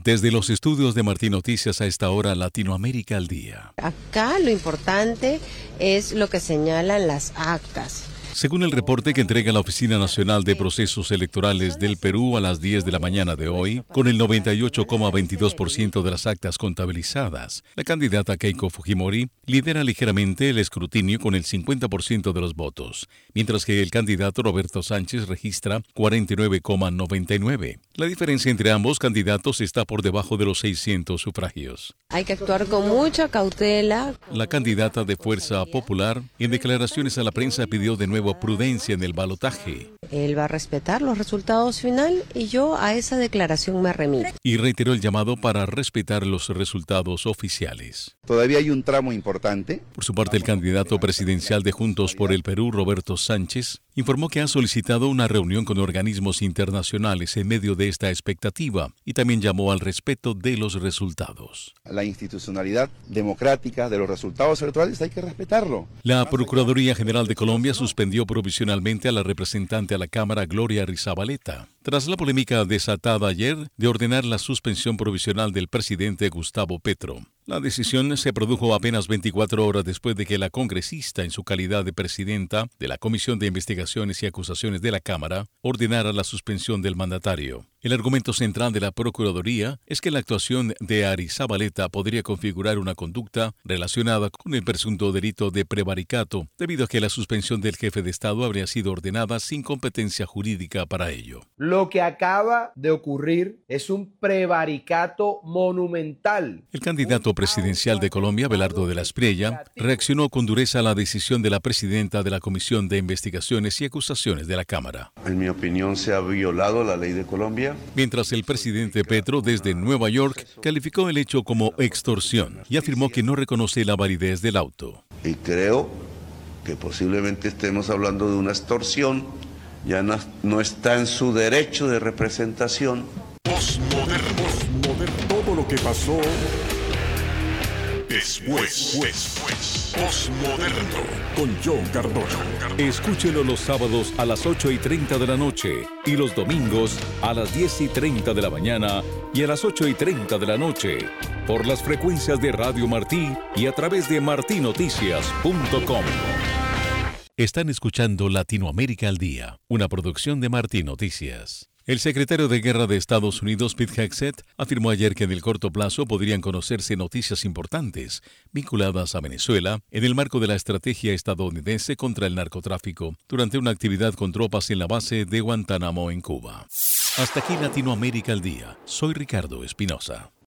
Desde los estudios de Martín Noticias a esta hora, Latinoamérica al día. Acá lo importante es lo que señalan las actas. Según el reporte que entrega la Oficina Nacional de Procesos Electorales del Perú a las 10 de la mañana de hoy, con el 98,22% de las actas contabilizadas, la candidata Keiko Fujimori lidera ligeramente el escrutinio con el 50% de los votos, mientras que el candidato Roberto Sánchez registra 49,99%. La diferencia entre ambos candidatos está por debajo de los 600 sufragios. Hay que actuar con mucha cautela. La candidata de Fuerza Popular, en declaraciones a la prensa, pidió de nuevo prudencia en el balotaje. Él va a respetar los resultados final y yo a esa declaración me remito. Y reiteró el llamado para respetar los resultados oficiales. Todavía hay un tramo importante. Por su parte, el candidato presidencial de Juntos por el Perú, Roberto Sánchez, informó que ha solicitado una reunión con organismos internacionales en medio de esta expectativa y también llamó al respeto de los resultados. La institucionalidad democrática de los resultados electorales hay que respetarlo. La Procuraduría General de Colombia suspendió provisionalmente a la representante a la Cámara, Gloria Arrizabalaga, tras la polémica desatada ayer de ordenar la suspensión provisional del presidente Gustavo Petro. La decisión se produjo apenas 24 horas después de que la congresista, en su calidad de presidenta de la Comisión de Investigaciones y Acusaciones de la Cámara, ordenara la suspensión del mandatario. El argumento central de la Procuraduría es que la actuación de Arrizabalaga podría configurar una conducta relacionada con el presunto delito de prevaricato, debido a que la suspensión del jefe de Estado habría sido ordenada sin competencia jurídica para ello. Lo que acaba de ocurrir es un prevaricato monumental. El candidato presidencial de Colombia, Abelardo de la Espriella, reaccionó con dureza a la decisión de la presidenta de la Comisión de Investigaciones y Acusaciones de la Cámara. En mi opinión, se ha violado la ley de Colombia. Mientras el presidente Petro, desde Nueva York, calificó el hecho como extorsión y afirmó que no reconoce la validez del auto. Y creo que posiblemente estemos hablando de una extorsión. Ya no está en su derecho de representación. Postmoderno. Todo lo que pasó después. Postmoderno con John Cardona. Escúchelo los sábados a las 8:30 de la noche y los domingos a las 10:30 de la mañana y a las 8:30 de la noche por las frecuencias de Radio Martí y a través de martinoticias.com. Están escuchando Latinoamérica al Día, una producción de Martín Noticias. El secretario de Guerra de Estados Unidos, Pete Hegseth, afirmó ayer que en el corto plazo podrían conocerse noticias importantes vinculadas a Venezuela en el marco de la estrategia estadounidense contra el narcotráfico durante una actividad con tropas en la base de Guantánamo en Cuba. Hasta aquí Latinoamérica al Día. Soy Ricardo Espinosa.